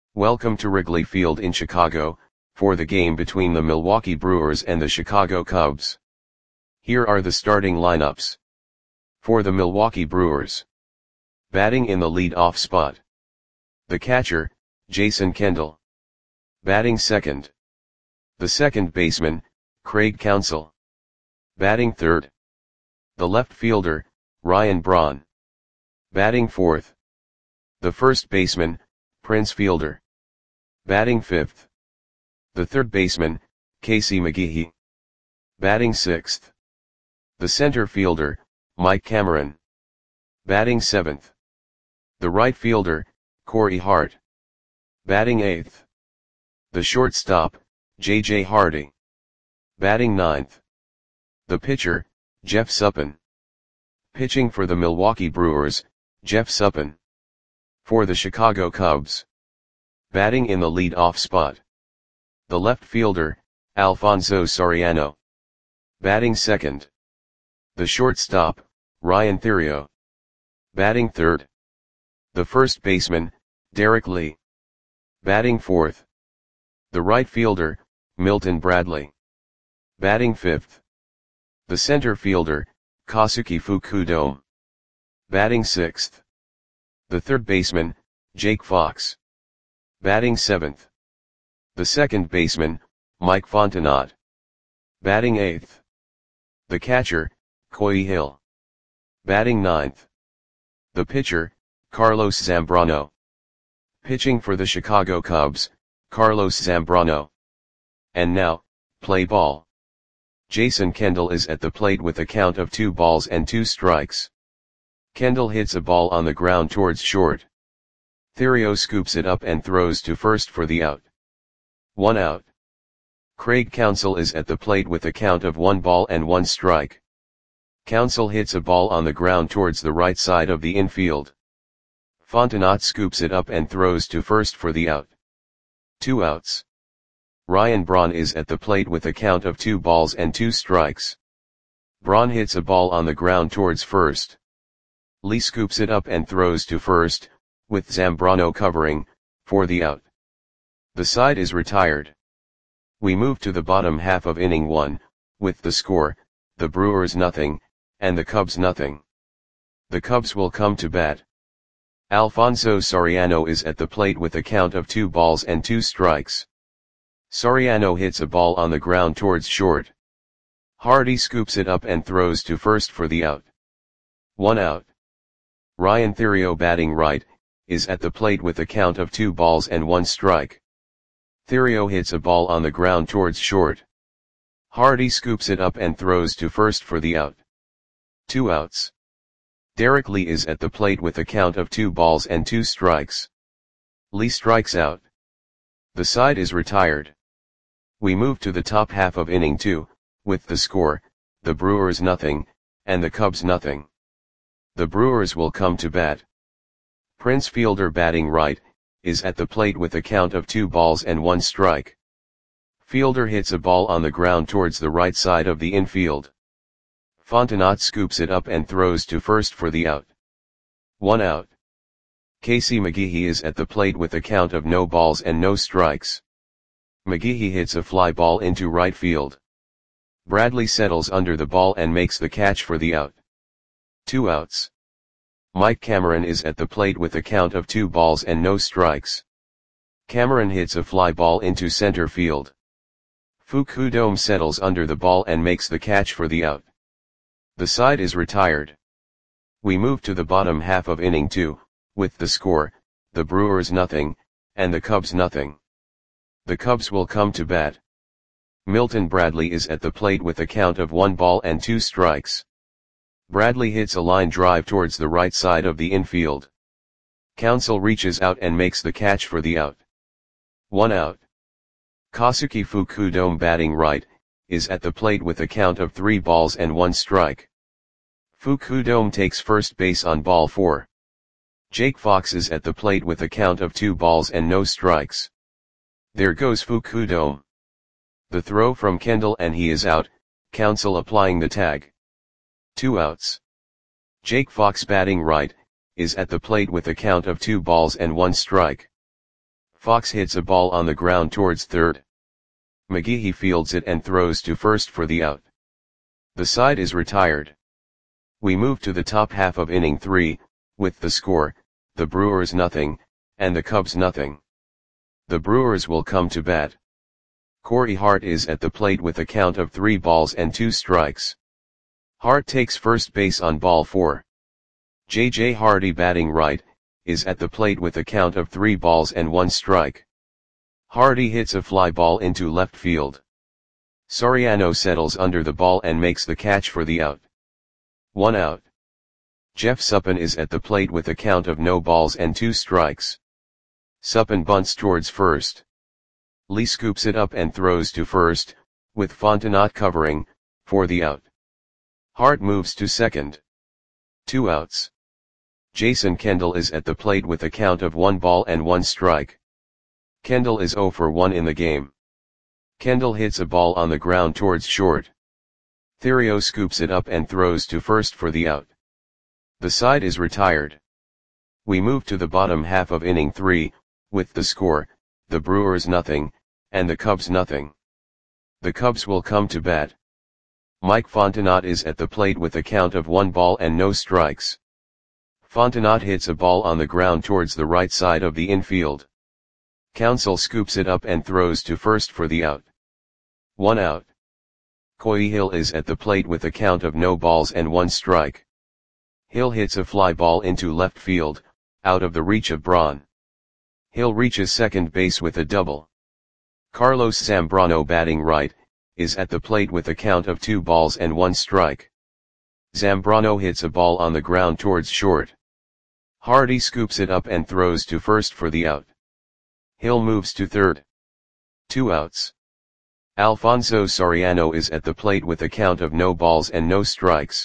Welcome to Wrigley Field in Chicago, for the game between the Milwaukee Brewers and the Chicago Cubs. Here are the starting lineups. For the Milwaukee Brewers. Batting in the lead-off spot. The catcher, Jason Kendall. Batting second. The second baseman, Craig Counsell. Batting third. The left fielder, Ryan Braun. Batting fourth. The first baseman, Prince Fielder. Batting fifth. The third baseman, Casey McGehee. Batting sixth. The center fielder, Mike Cameron. Batting seventh. The right fielder, Corey Hart. Batting eighth. The shortstop, J.J. Hardy. Batting ninth. The pitcher, Jeff Suppan. Pitching for the Milwaukee Brewers, Jeff Suppan. For the Chicago Cubs. Batting in the lead-off spot. The left fielder, Alfonso Soriano. Batting second. The shortstop, Ryan Theriot. Batting third. The first baseman, Derek Lee. Batting fourth. The right fielder, Milton Bradley. Batting fifth. The center fielder, Kazuki Fukudome. Batting sixth. The third baseman, Jake Fox. Batting seventh. The second baseman, Mike Fontenot. Batting eighth. The catcher, Coy Hill. Batting ninth. The pitcher, Carlos Zambrano. Pitching for the Chicago Cubs, Carlos Zambrano. And now, play ball. Jason Kendall is at the plate with a count of 2 balls and 2 strikes. Kendall hits a ball on the ground towards short. Theriot scoops it up and throws to first for the out. 1 out. Craig Counsell is at the plate with a count of 1 ball and 1 strike. Counsell hits a ball on the ground towards the right side of the infield. Fontenot scoops it up and throws to first for the out. 2 outs. Ryan Braun is at the plate with a count of 2 balls and 2 strikes. Braun hits a ball on the ground towards first. Lee scoops it up and throws to first, with Zambrano covering, for the out. The side is retired. We move to the bottom half of inning 1, with the score, the Brewers nothing, and the Cubs nothing. The Cubs will come to bat. Alfonso Soriano is at the plate with a count of 2 balls and 2 strikes. Soriano hits a ball on the ground towards short. Hardy scoops it up and throws to first for the out. 1 out. Ryan Theriot, batting right, is at the plate with a count of 2 balls and 1 strike. Theriot hits a ball on the ground towards short. Hardy scoops it up and throws to first for the out. 2 outs. Derek Lee is at the plate with a count of 2 balls and 2 strikes. Lee strikes out. The side is retired. We move to the top half of inning 2, with the score, the Brewers nothing, and the Cubs nothing. The Brewers will come to bat. Prince Fielder, batting right, is at the plate with a count of 2 balls and 1 strike. Fielder hits a ball on the ground towards the right side of the infield. Fontenot scoops it up and throws to first for the out. 1 out. Casey McGehee is at the plate with a count of no balls and no strikes. McGehee hits a fly ball into right field. Bradley settles under the ball and makes the catch for the out. 2 outs. Mike Cameron is at the plate with a count of 2 balls and no strikes. Cameron hits a fly ball into center field. Fukudome settles under the ball and makes the catch for the out. The side is retired. We move to the bottom half of inning 2, with the score, the Brewers nothing, and the Cubs nothing. The Cubs will come to bat. Milton Bradley is at the plate with a count of 1 ball and 2 strikes. Bradley hits a line drive towards the right side of the infield. Counsell reaches out and makes the catch for the out. 1 out. Kazuki Fukudome, batting right, is at the plate with a count of 3 balls and 1 strike. Fukudome takes first base on ball 4. Jake Fox is at the plate with a count of 2 balls and no strikes. There goes Fukudome. The throw from Kendall and he is out, Counsell applying the tag. 2 outs. Jake Fox, batting right, is at the plate with a count of 2 balls and 1 strike. Fox hits a ball on the ground towards third. McGehee fields it and throws to first for the out. The side is retired. We move to the top half of inning 3, with the score, the Brewers nothing, and the Cubs nothing. The Brewers will come to bat. Corey Hart is at the plate with a count of 3 balls and 2 strikes. Hart takes first base on ball 4. J.J. Hardy, batting right, is at the plate with a count of 3 balls and 1 strike. Hardy hits a fly ball into left field. Soriano settles under the ball and makes the catch for the out. 1 out. Jeff Suppan is at the plate with a count of no balls and 2 strikes. Suppan bunts towards first. Lee scoops it up and throws to first, with Fontenot covering, for the out. Hart moves to second. 2 outs. Jason Kendall is at the plate with a count of 1 ball and 1 strike. Kendall is 0 for 1 in the game. Kendall hits a ball on the ground towards short. Theriot scoops it up and throws to first for the out. The side is retired. We move to the bottom half of inning 3, with the score, the Brewers nothing, and the Cubs nothing. The Cubs will come to bat. Mike Fontenot is at the plate with a count of 1 ball and no strikes. Fontenot hits a ball on the ground towards the right side of the infield. Counsell scoops it up and throws to first for the out. 1 out. Coy Hill is at the plate with a count of no balls and 1 strike. Hill hits a fly ball into left field, out of the reach of Braun. Hill reaches second base with a double. Carlos Zambrano, batting right, is at the plate with a count of 2 balls and 1 strike. Zambrano hits a ball on the ground towards short. Hardy scoops it up and throws to first for the out. Hill moves to third. 2 outs. Alfonso Soriano is at the plate with a count of no balls and no strikes.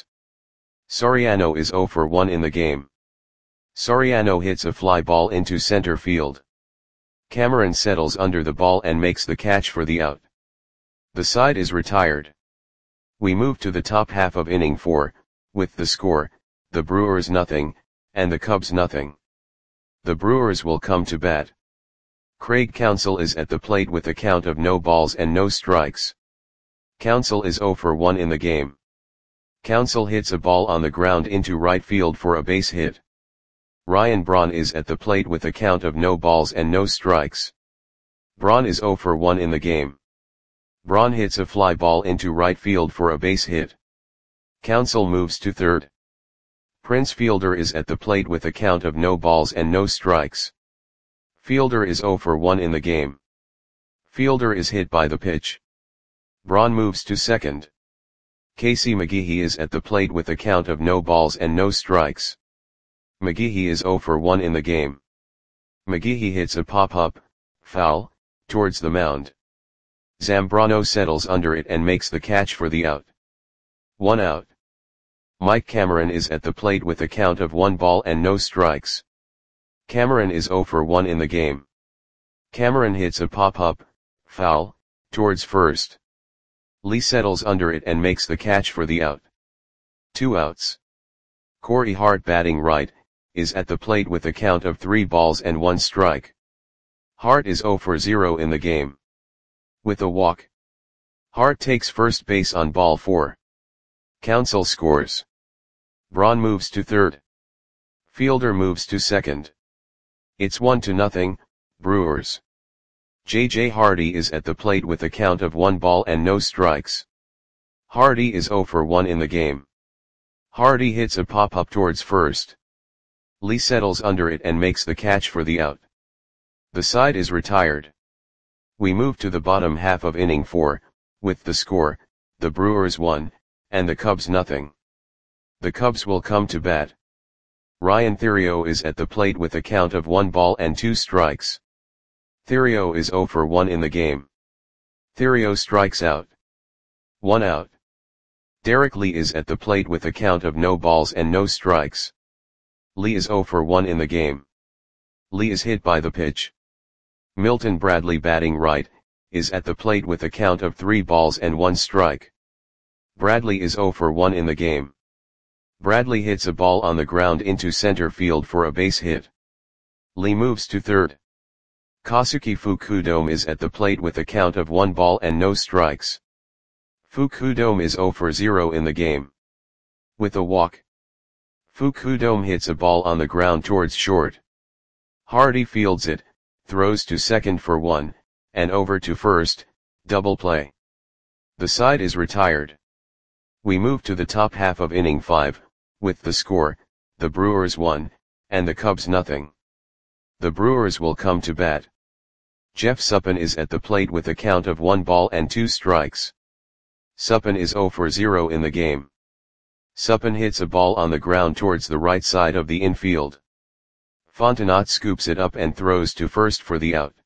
Soriano is 0 for 1 in the game. Soriano hits a fly ball into center field. Cameron settles under the ball and makes the catch for the out. The side is retired. We move to the top half of inning 4, with the score, the Brewers nothing, and the Cubs nothing. The Brewers will come to bat. Craig Counsell is at the plate with a count of no balls and no strikes. Counsell is 0 for 1 in the game. Counsell hits a ball on the ground into right field for a base hit. Ryan Braun is at the plate with a count of no balls and no strikes. Braun is 0 for 1 in the game. Braun hits a fly ball into right field for a base hit. Counsell moves to third. Prince Fielder is at the plate with a count of no balls and no strikes. Fielder is 0 for 1 in the game. Fielder is hit by the pitch. Braun moves to second. Casey McGehee is at the plate with a count of no balls and no strikes. McGehee is 0 for 1 in the game. McGehee hits a pop-up, foul, towards the mound. Zambrano settles under it and makes the catch for the out. 1 out. Mike Cameron is at the plate with a count of 1 ball and no strikes. Cameron is 0 for 1 in the game. Cameron hits a pop-up, foul, towards first. Lee settles under it and makes the catch for the out. 2 outs. Corey Hart, batting right, is at the plate with a count of 3 balls and 1 strike. Hart is 0 for 0 in the game. With a walk. Hart takes first base on ball 4. Counsell scores. Braun moves to third. Fielder moves to second. It's 1-0, Brewers. J.J. Hardy is at the plate with a count of 1 ball and no strikes. Hardy is 0 for 1 in the game. Hardy hits a pop-up towards first. Lee settles under it and makes the catch for the out. The side is retired. We move to the bottom half of inning 4, with the score, the Brewers 1, and the Cubs nothing. The Cubs will come to bat. Ryan Theriot is at the plate with a count of 1 ball and 2 strikes. Theriot is 0 for 1 in the game. Theriot strikes out. 1 out. Derek Lee is at the plate with a count of no balls and no strikes. Lee is 0 for 1 in the game. Lee is hit by the pitch. Milton Bradley, batting right, is at the plate with a count of 3 balls and 1 strike. Bradley is 0 for 1 in the game. Bradley hits a ball on the ground into center field for a base hit. Lee moves to third. Kosuke Fukudome is at the plate with a count of 1 ball and no strikes. Fukudome is 0 for 0 in the game. With a walk, Fukudome hits a ball on the ground towards short. Hardy fields it, throws to second for 1, and over to first, double play. The side is retired. We move to the top half of inning 5, with the score, the Brewers 1, and the Cubs nothing. The Brewers will come to bat. Jeff Suppan is at the plate with a count of 1 ball and 2 strikes. Suppan is 0 for 0 in the game. Suppan hits a ball on the ground towards the right side of the infield. Fontenot scoops it up and throws to first for the out.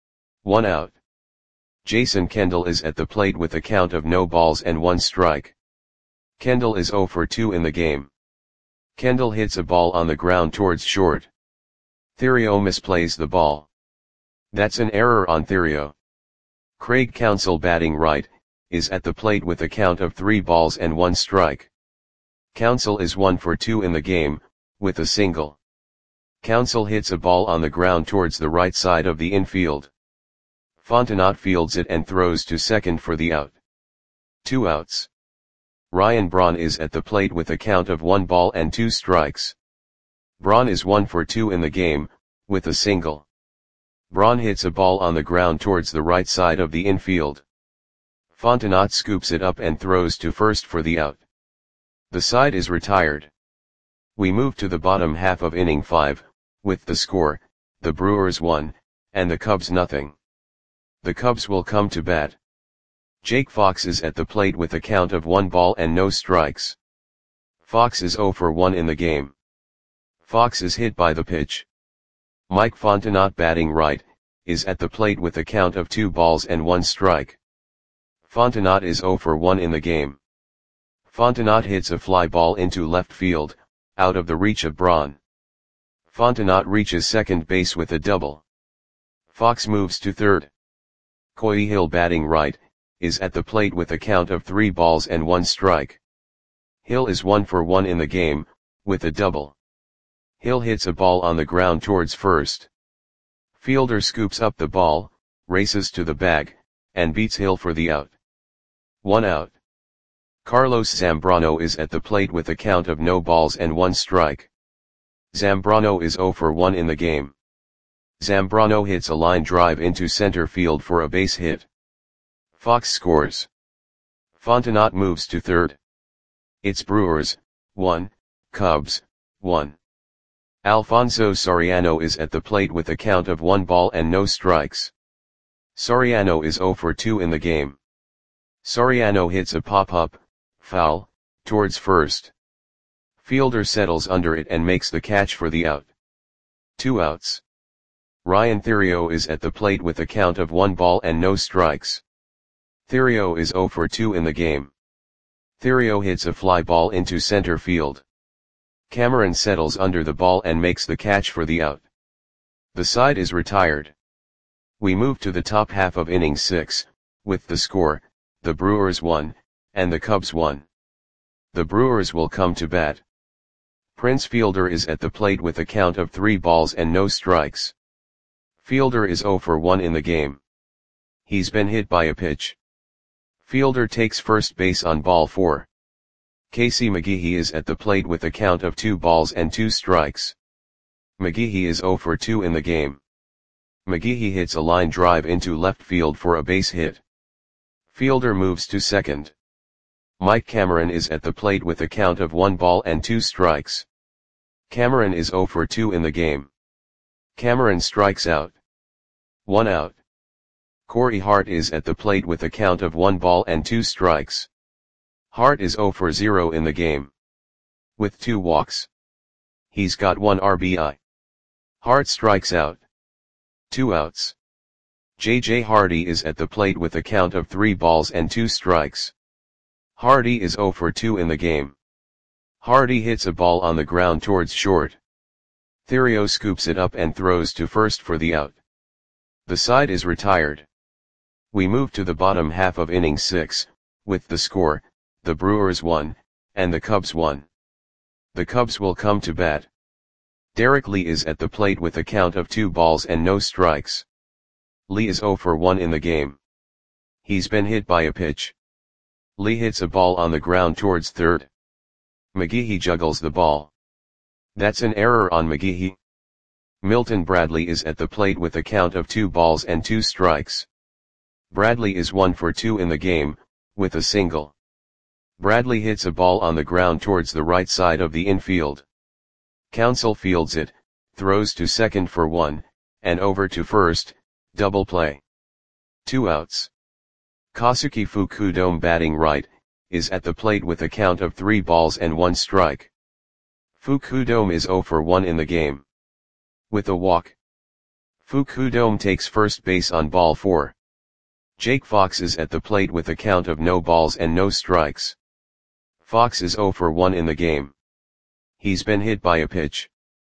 1 out. Jason Kendall is at the plate with a count of no balls and 1 strike. Kendall is 0 for 2 in the game. Kendall hits a ball on the ground towards short. Theriot misplays the ball. That's an error on Theriot. Craig Counsell, batting right, is at the plate with a count of 3 balls and 1 strike. Counsell is 1 for 2 in the game, with a single. Counsell hits a ball on the ground towards the right side of the infield. Fontenot fields it and throws to second for the out. 2 outs. Ryan Braun is at the plate with a count of 1 ball and 2 strikes. Braun is 1 for 2 in the game, with a single. Braun hits a ball on the ground towards the right side of the infield. Fontenot scoops it up and throws to first for the out. The side is retired. We move to the bottom half of inning 5, with the score, the Brewers 1, and the Cubs nothing. The Cubs will come to bat. Jake Fox is at the plate with a count of 1 ball and no strikes. Fox is 0 for 1 in the game. Fox is hit by the pitch. Mike Fontenot, batting right, is at the plate with a count of 2 balls and 1 strike. Fontenot is 0 for 1 in the game. Fontenot hits a fly ball into left field, out of the reach of Braun. Fontenot reaches second base with a double. Fox moves to third. Coy Hill, batting right, is at the plate with a count of 3 balls and 1 strike. Hill is 1 for 1 in the game, with a double. Hill hits a ball on the ground towards first. Fielder scoops up the ball, races to the bag, and beats Hill for the out. 1 out. Carlos Zambrano is at the plate with a count of no balls and 1 strike. Zambrano is 0 for 1 in the game. Zambrano hits a line drive into center field for a base hit. Fox scores. Fontenot moves to third. It's Brewers 1, Cubs 1. Alfonso Soriano is at the plate with a count of 1 ball and no strikes. Soriano is 0 for 2 in the game. Soriano hits a pop-up, foul, towards first. Fielder settles under it and makes the catch for the out. 2 outs. Ryan Theriot is at the plate with a count of 1 ball and no strikes. Theriot is 0 for 2 in the game. Theriot hits a fly ball into center field. Cameron settles under the ball and makes the catch for the out. The side is retired. We move to the top half of inning 6, with the score, the Brewers 1, and the Cubs 1. The Brewers will come to bat. Prince Fielder is at the plate with a count of 3 balls and no strikes. Fielder is 0 for 1 in the game. He's been hit by a pitch. Fielder takes first base on ball 4. Casey McGehee is at the plate with a count of 2 balls and 2 strikes. McGehee is 0 for 2 in the game. McGehee hits a line drive into left field for a base hit. Fielder moves to second. Mike Cameron is at the plate with a count of 1 ball and 2 strikes. Cameron is 0 for 2 in the game. Cameron strikes out. 1 out. Corey Hart is at the plate with a count of 1 ball and 2 strikes. Hart is 0 for 0 in the game. With 2 walks. He's got 1 RBI. Hart strikes out. 2 outs. J.J. Hardy is at the plate with a count of 3 balls and 2 strikes. Hardy is 0 for 2 in the game. Hardy hits a ball on the ground towards short. Theriot scoops it up and throws to first for the out. The side is retired. We move to the bottom half of inning 6, with the score, the Brewers 1, and the Cubs 1. The Cubs will come to bat. Derek Lee is at the plate with a count of 2 balls and no strikes. Lee is 0 for 1 in the game. He's been hit by a pitch. Lee hits a ball on the ground towards third. McGehee juggles the ball. That's an error on McGehee. Milton Bradley is at the plate with a count of 2 balls and 2 strikes. Bradley is 1 for 2 in the game, with a single. Bradley hits a ball on the ground towards the right side of the infield. Counsell fields it, throws to second for 1, and over to first, double play. 2 outs. Kosuke Fukudome batting right, is at the plate with a count of 3 balls and 1 strike. Fukudome is 0 for 1 in the game. With a walk. Fukudome takes first base on ball 4. Jake Fox is at the plate with a count of no balls and no strikes. Fox is 0 for 1 in the game. He's been hit by a pitch.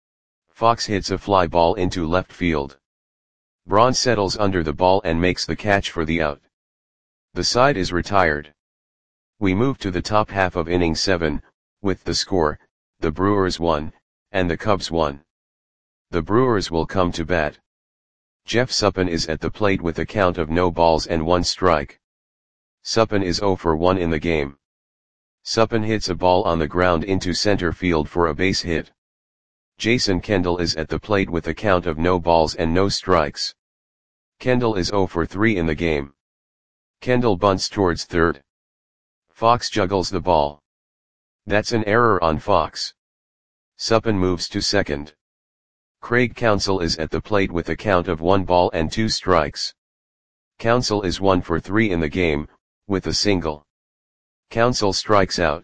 Fox hits a fly ball into left field. Braun settles under the ball and makes the catch for the out. The side is retired. We move to the top half of inning 7, with the score, the Brewers 1, and the Cubs 1. The Brewers will come to bat. Jeff Suppan is at the plate with a count of no balls and 1 strike. Suppan is 0 for 1 in the game. Suppan hits a ball on the ground into center field for a base hit. Jason Kendall is at the plate with a count of no balls and no strikes. Kendall is 0 for 3 in the game. Kendall bunts towards third. Fox juggles the ball. That's an error on Fox. Suppan moves to second. Craig Counsell is at the plate with a count of 1 ball and 2 strikes. Counsell is 1 for 3 in the game, with a single. Counsell strikes out.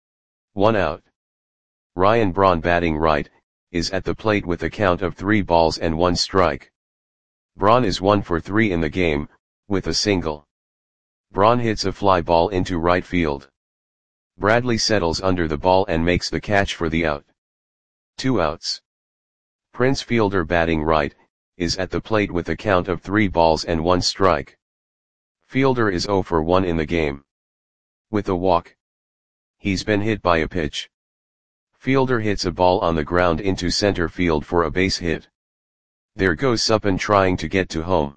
1 out. Ryan Braun batting right, is at the plate with a count of 3 balls and 1 strike. Braun is 1 for 3 in the game, with a single. Braun hits a fly ball into right field. Bradley settles under the ball and makes the catch for the out. 2 outs. Prince Fielder batting right, is at the plate with a count of 3 balls and 1 strike. Fielder is 0 for 1 in the game. With a walk. He's been hit by a pitch. Fielder hits a ball on the ground into center field for a base hit. There goes Suppan trying to get to home.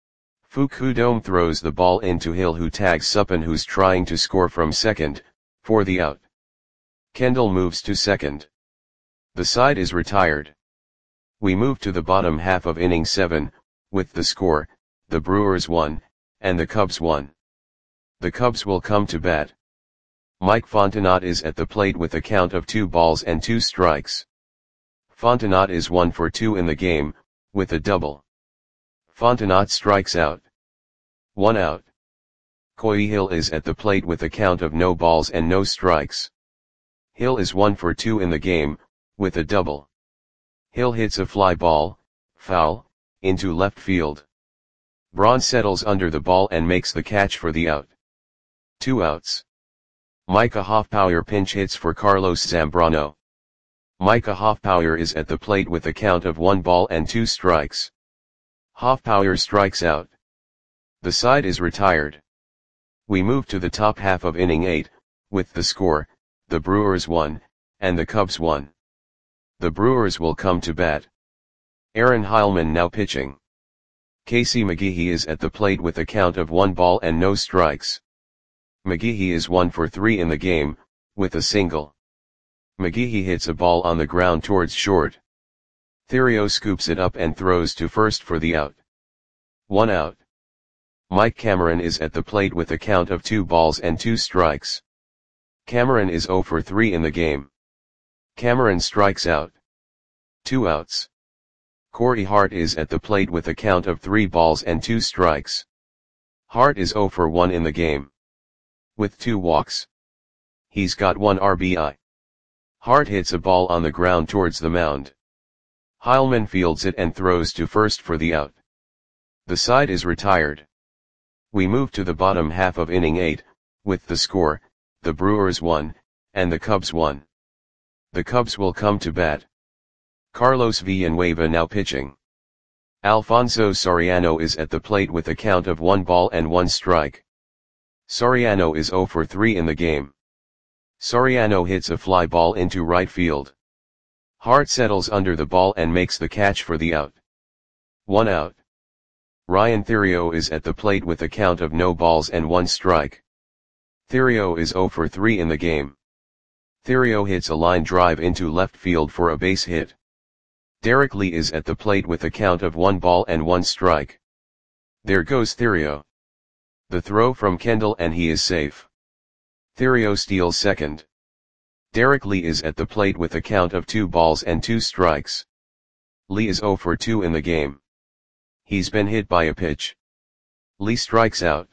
Fukudome throws the ball into Hill, who tags Suppan, who's trying to score from second, for the out. Kendall moves to second. The side is retired. We move to the bottom half of inning 7, with the score, the Brewers 1, and the Cubs 1. The Cubs will come to bat. Mike Fontenot is at the plate with a count of 2 balls and 2 strikes. Fontenot is 1 for 2 in the game, with a double. Fontenot strikes out. 1 out. Coy Hill is at the plate with a count of no balls and no strikes. Hill is 1 for 2 in the game, with a double. Hill hits a fly ball, foul, into left field. Braun settles under the ball and makes the catch for the out. 2 outs. Micah Hoffpauir pinch hits for Carlos Zambrano. Micah Hoffpauir is at the plate with a count of 1 ball and 2 strikes. Hoffpauir strikes out. The side is retired. We move to the top half of inning 8, with the score, the Brewers 1, and the Cubs 1. The Brewers will come to bat. Aaron Heilman now pitching. Casey McGehee is at the plate with a count of 1 ball and no strikes. McGehee is 1 for 3 in the game, with a single. McGehee hits a ball on the ground towards short. Theriot scoops it up and throws to first for the out. 1 out. Mike Cameron is at the plate with a count of 2 balls and 2 strikes. Cameron is 0 for 3 in the game. Cameron strikes out. 2 outs. Corey Hart is at the plate with a count of 3 balls and 2 strikes. Hart is 0 for 1 in the game. With 2 walks. He's got 1 RBI. Hart hits a ball on the ground towards the mound. Heilman fields it and throws to first for the out. The side is retired. We move to the bottom half of inning 8, with the score, the Brewers 1, and the Cubs 1. The Cubs will come to bat. Carlos Villanueva now pitching. Alfonso Soriano is at the plate with a count of 1 ball and 1 strike. Soriano is 0 for 3 in the game. Soriano hits a fly ball into right field. Hart settles under the ball and makes the catch for the out. 1 out. Ryan Theriot is at the plate with a count of no balls and 1 strike. Theriot is 0 for 3 in the game. Theriot hits a line drive into left field for a base hit. Derek Lee is at the plate with a count of 1 ball and 1 strike. There goes Theriot. The throw from Kendall and he is safe. Theriot steals second. Derek Lee is at the plate with a count of 2 balls and 2 strikes. Lee is 0 for 2 in the game. He's been hit by a pitch. Lee strikes out.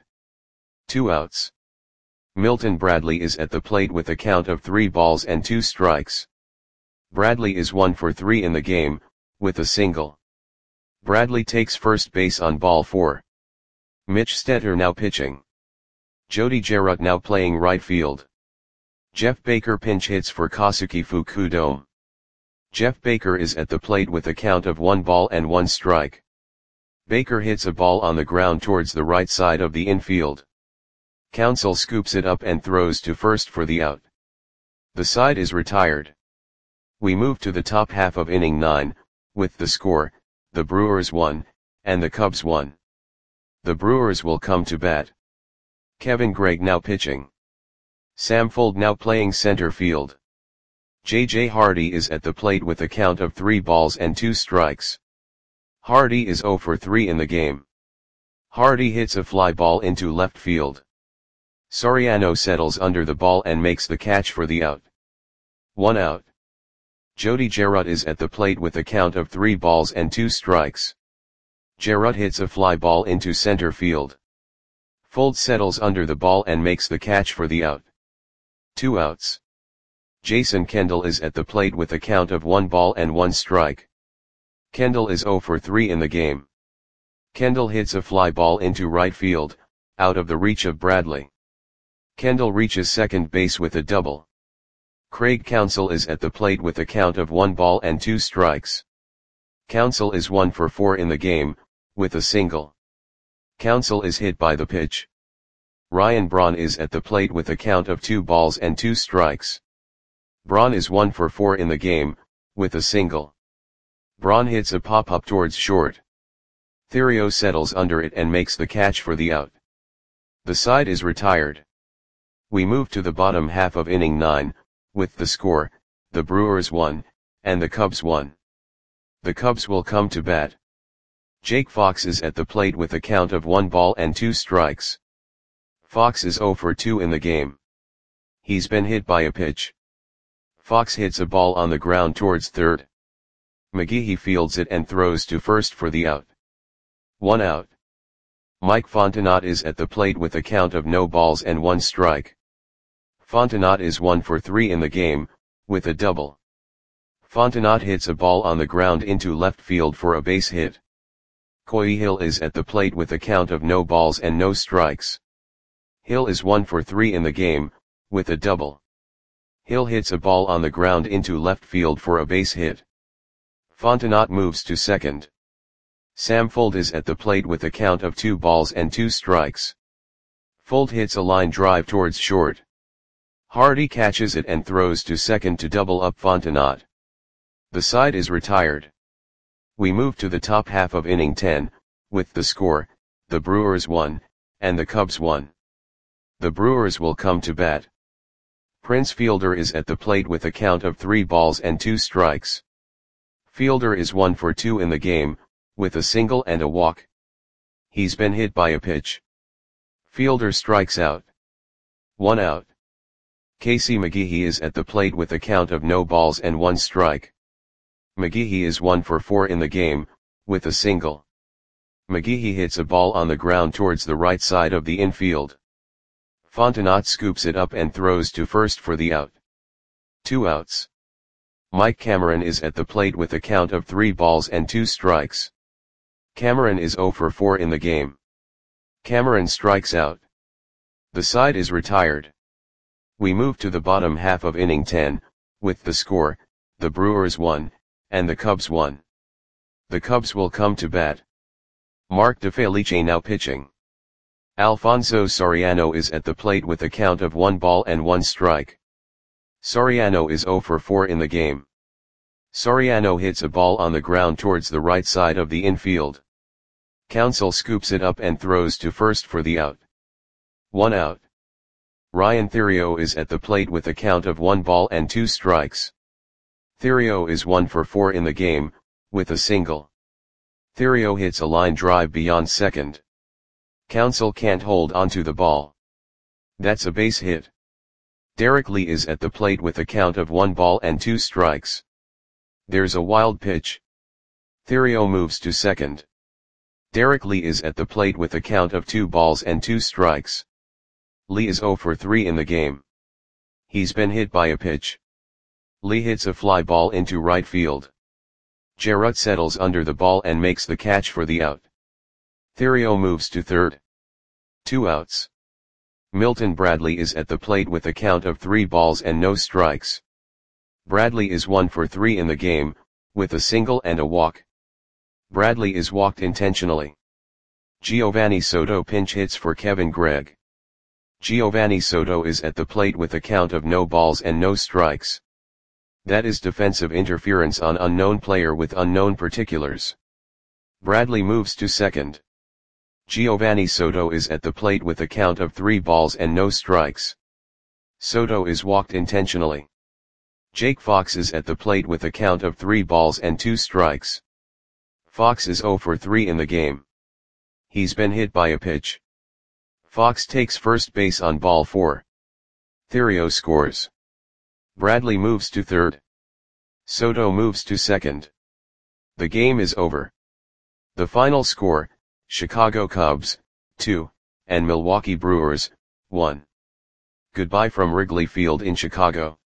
2 outs. Milton Bradley is at the plate with a count of 3 balls and 2 strikes. Bradley is 1 for 3 in the game, with a single. Bradley takes first base on ball 4. Mitch Stetter now pitching. Jody Jarrett now playing right field. Jeff Baker pinch hits for Kosuke Fukudome. Jeff Baker is at the plate with a count of 1 ball and 1 strike. Baker hits a ball on the ground towards the right side of the infield. Counsell scoops it up and throws to first for the out. The side is retired. We move to the top half of inning 9, with the score, the Brewers 1, and the Cubs 1. The Brewers will come to bat. Kevin Gregg now pitching. Sam Fuld now playing center field. J.J. Hardy is at the plate with a count of 3 balls and 2 strikes. Hardy is 0 for 3 in the game. Hardy hits a fly ball into left field. Soriano settles under the ball and makes the catch for the out. 1 out. Jody Jarrett is at the plate with a count of 3 balls and 2 strikes. Jarrett hits a fly ball into center field. Fuld settles under the ball and makes the catch for the out. 2 outs. Jason Kendall is at the plate with a count of 1 ball and 1 strike. Kendall is 0 for 3 in the game. Kendall hits a fly ball into right field, out of the reach of Bradley. Kendall reaches second base with a double. Craig Counsell is at the plate with a count of 1 ball and 2 strikes. Counsell is 1 for 4 in the game, with a single. Counsell is hit by the pitch. Ryan Braun is at the plate with a count of 2 balls and 2 strikes. Braun is 1 for 4 in the game, with a single. Braun hits a pop-up towards short. Theriot settles under it and makes the catch for the out. The side is retired. We move to the bottom half of inning 9, with the score, the Brewers 1, and the Cubs 1. The Cubs will come to bat. Jake Fox is at the plate with a count of 1 ball and 2 strikes. Fox is 0 for 2 in the game. He's been hit by a pitch. Fox hits a ball on the ground towards third. McGehee fields it and throws to first for the out. 1 out. Mike Fontenot is at the plate with a count of no balls and 1 strike. Fontenot is 1 for 3 in the game, with a double. Fontenot hits a ball on the ground into left field for a base hit. Coy Hill is at the plate with a count of no balls and no strikes. Hill is 1 for 3 in the game, with a double. Hill hits a ball on the ground into left field for a base hit. Fontenot moves to second. Sam Fuld is at the plate with a count of 2 balls and 2 strikes. Fuld hits a line drive towards short. Hardy catches it and throws to second to double up Fontenot. The side is retired. We move to the top half of inning 10, with the score, the Brewers 1, and the Cubs 1. The Brewers will come to bat. Prince Fielder is at the plate with a count of 3 balls and 2 strikes. Fielder is 1 for 2 in the game, with a single and a walk. He's been hit by a pitch. Fielder strikes out. 1 out. Casey McGehee is at the plate with a count of no balls and 1 strike. McGehee is 1 for 4 in the game, with a single. McGehee hits a ball on the ground towards the right side of the infield. Fontenot scoops it up and throws to first for the out. 2 outs. Mike Cameron is at the plate with a count of 3 balls and 2 strikes. Cameron is 0 for 4 in the game. Cameron strikes out. The side is retired. We move to the bottom half of inning 10, with the score, the Brewers 1, and the Cubs 1. The Cubs will come to bat. Mark DeFelice now pitching. Alfonso Soriano is at the plate with a count of 1 ball and 1 strike. Soriano is 0 for 4 in the game. Soriano hits a ball on the ground towards the right side of the infield. Counsell scoops it up and throws to first for the out. 1 out. Ryan Theriot is at the plate with a count of 1 ball and 2 strikes. Theriot is 1 for 4 in the game, with a single. Theriot hits a line drive beyond second. Counsell can't hold onto the ball. That's a base hit. Derek Lee is at the plate with a count of 1 ball and 2 strikes. There's a wild pitch. Theriot moves to second. Derek Lee is at the plate with a count of 2 balls and 2 strikes. Lee is 0 for 3 in the game. He's been hit by a pitch. Lee hits a fly ball into right field. Jarrett settles under the ball and makes the catch for the out. Theriot moves to third. 2 outs. Milton Bradley is at the plate with a count of 3 balls and no strikes. Bradley is 1 for 3 in the game, with a single and a walk. Bradley is walked intentionally. Giovanni Soto pinch hits for Kevin Gregg. Giovanni Soto is at the plate with a count of no balls and no strikes. That is defensive interference on unknown player with unknown particulars. Bradley moves to second. Giovanni Soto is at the plate with a count of 3 balls and no strikes. Soto is walked intentionally. Jake Fox is at the plate with a count of 3 balls and 2 strikes. Fox is 0 for 3 in the game. He's been hit by a pitch. Fox takes first base on ball 4. Theriot scores. Bradley moves to third. Soto moves to second. The game is over. The final score, Chicago Cubs, 2, and Milwaukee Brewers, 1. Goodbye from Wrigley Field in Chicago.